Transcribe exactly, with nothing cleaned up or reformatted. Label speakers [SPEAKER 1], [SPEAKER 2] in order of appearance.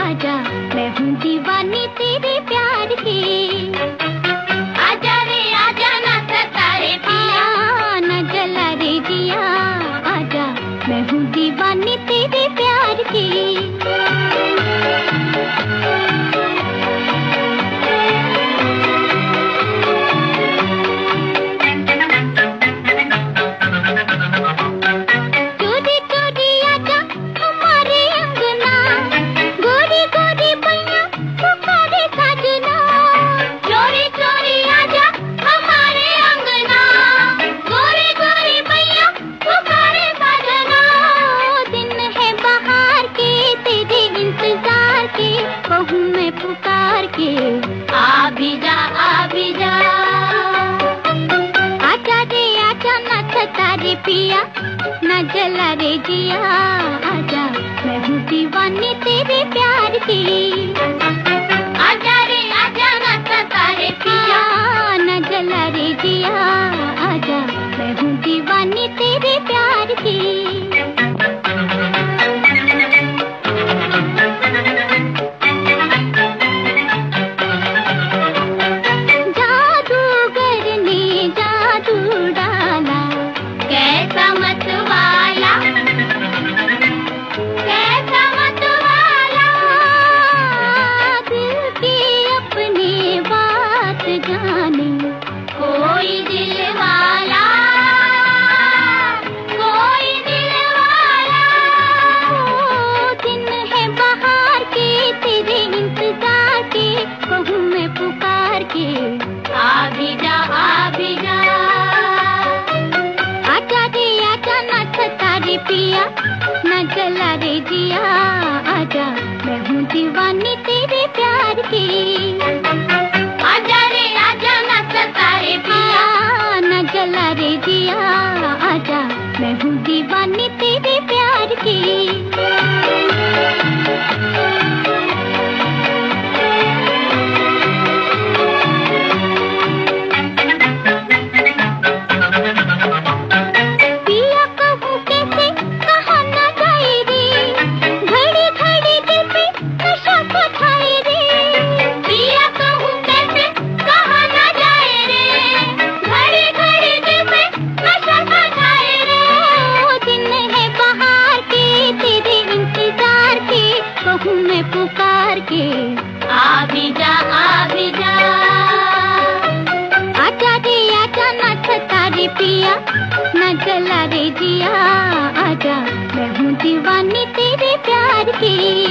[SPEAKER 1] आजा मैं हूँ दीवानी तेरे प्यार की। आजा रे आजा ना सता रे पिया, ना जला रे जिया, आजा मैं हूँ दीवानी तेरे प्यार की। पुकार के आ भी जा आ भी जा, आजा रे आजा ना सता रे पिया, ना जला रे जिया, आजा मैं हूँ दीवानी तेरे प्यार की। आजा रे आजा ना सता रे पिया, ना जला रे जिया, आजा मैं हूँ दीवानी तेरे प्यार की। कोई दिल वाला, कोई दिल वाला, ओ दिन है बहार के तेरे इंतजार के, कहूँ मैं पुकार के आ भी जा आ भी जा, आजा रे आजा ना सता रे पिया, ना जला रे जिया, आजा मैं हूँ दीवानी तेरे प्यार की। आजा रे आजा ना सता रे पिया, ना जला रे जिया, आजा मैं हूँ दीवानी तेरे प्यार की। मैं पुकार के आ भी जा आ भी जा, आजा रे आजा ना सता रे पिया, ना जला रे जिया, आजा मैं हूँ दीवानी तेरे प्यार की।